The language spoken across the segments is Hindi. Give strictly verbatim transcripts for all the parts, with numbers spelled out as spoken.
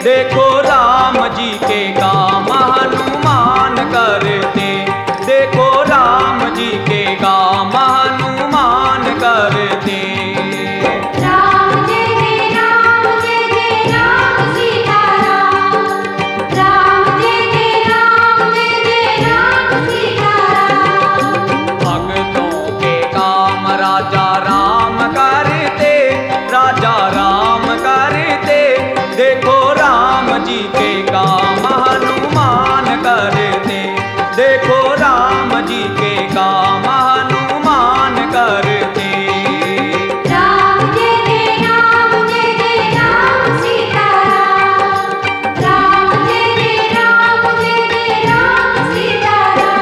देखो राम जी के काम हनुमान करते, देखो राम जी के काम हनुमान करते। राम जय जय राम जय जय राम सीता राम, राम जय जय राम जय जय राम सीता राम। भक्तों के काम राजा राम करते, राजा राम करते, देखो राम जी के काम हनुमान करते, देखो राम जी के काम हनुमान करते। राम जय जय राम जय जय राम सीता राम, राम जय जय राम जय जय राम सीता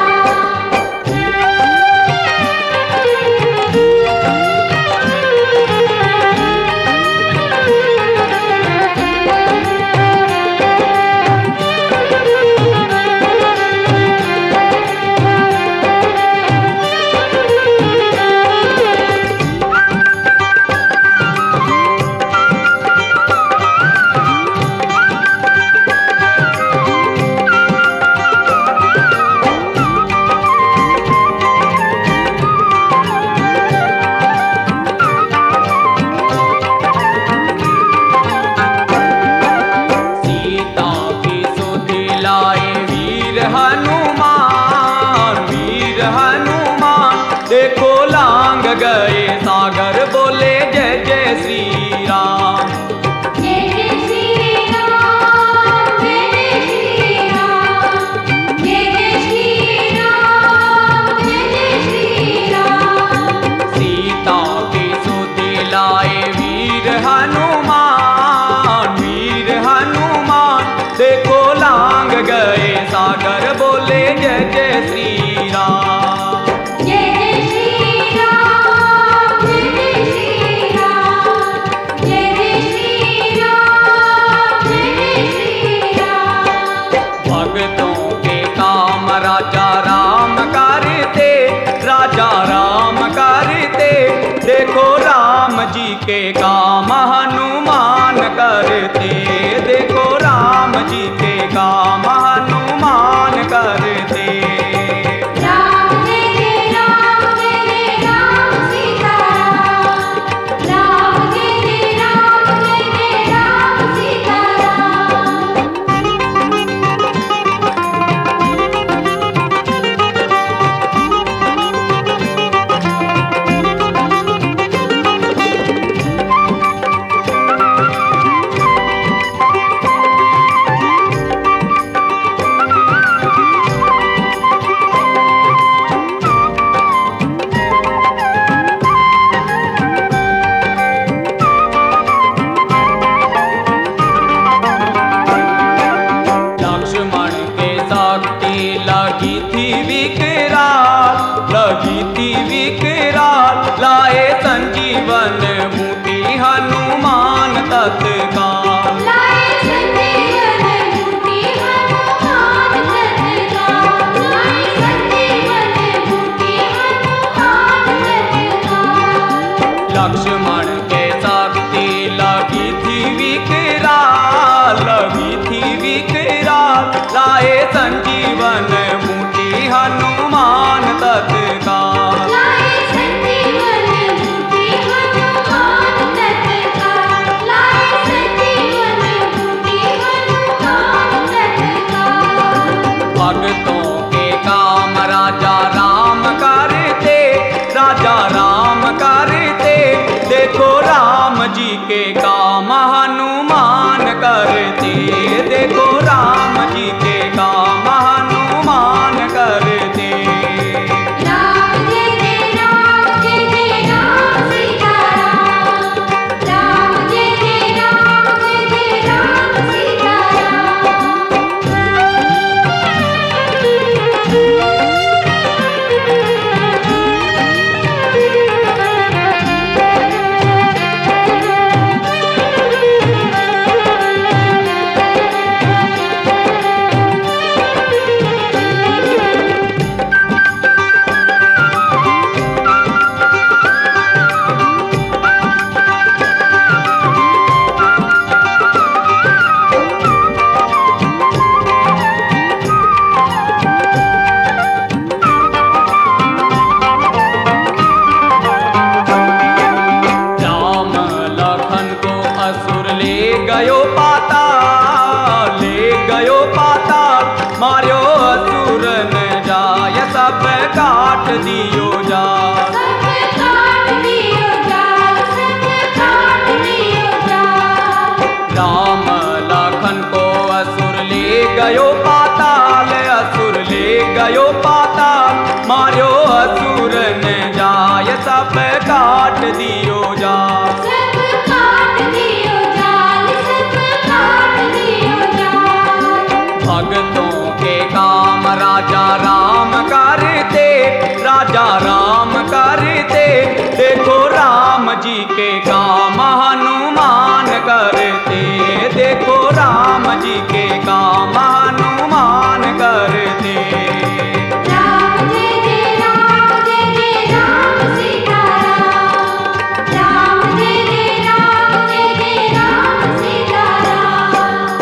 सीता की सुधि लाए वीर हनुमान, वीर हनुमान, देखो लांग गए सागर बोले जय जय श्री राम। जय जय श्री राम, जय जय श्री राम, जय जय श्री राम, जय जय श्री राम। सीता की सुधि लाए वीर हनुमान, वीर हनुमान, देखो लांग गए सागर बोले जय जय श्री राम। जय जय श्री राम, जय जय श्री राम, जय जय श्री राम, जय जय श्री राम। भक्तों के काम राजा राम करते, राजा राम करते, देखो राम जी के काम हनुमान करते, देखो राम जी के काम हनुमान करते। राम जय जय राम जय जय राम सीता राम, राम जय जय राम जय जय राम सीता राम। लक्ष्मण के शक्ति लगी थी विकराल, लगी थी विकराल, लाए संजीवन बूटी हनुमान तत्काल। लाए संजीवन बूटी हनुमान तत्काल, लाए संजीवन बूटी हनुमान तत्काल। लक्ष्मण के शक्ति लगी थी विकराल, लगी थी विकराल, लाए संजीवन बूटी हनुमान तत्काल। लाए संजीवन बूटी हनुमान तत्काल, लाए मार्यो असुर न जाय सब काट दियो जाल। सब काट दियो जाल, सब काट दियो जाल। भक्तों के काम राजा राम करते, राजा राम करते, देखो राम जी के काम हनुमान करते, देखो राम जी के काम हनुमान करते। राम जय जय राम, जय जय राम सीताराम। राम जय जय राम, जय जय राम सीताराम।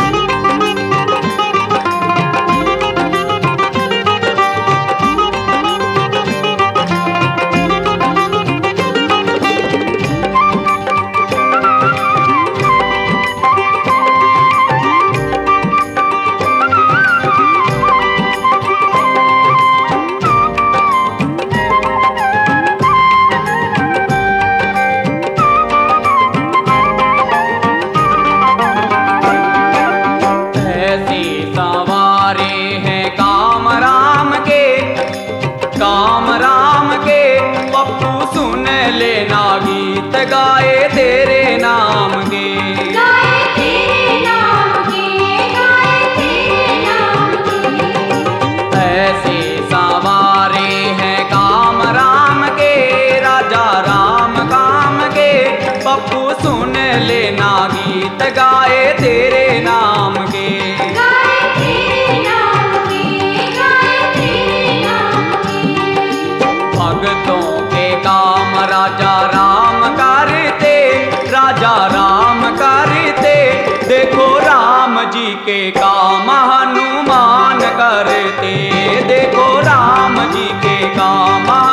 ऐसे सवारे हैं काम राम के, काम राम के, पप्पू सुन लेना गीत गाए तेरे नाम के। गाए तेरे नाम के, गाए तेरे नाम के। ऐसे सवारे हैं काम राम के, राजा राम काम के, पप्पू सुन लेना गीत गाए तेरे नाम के। गाए तेरे नाम के, गाए तेरे नाम के। भक्तों के काम राजा राम करते, राजा राम करते, देखो राम जी के काम हनुमान करते, देखो राम जी के काम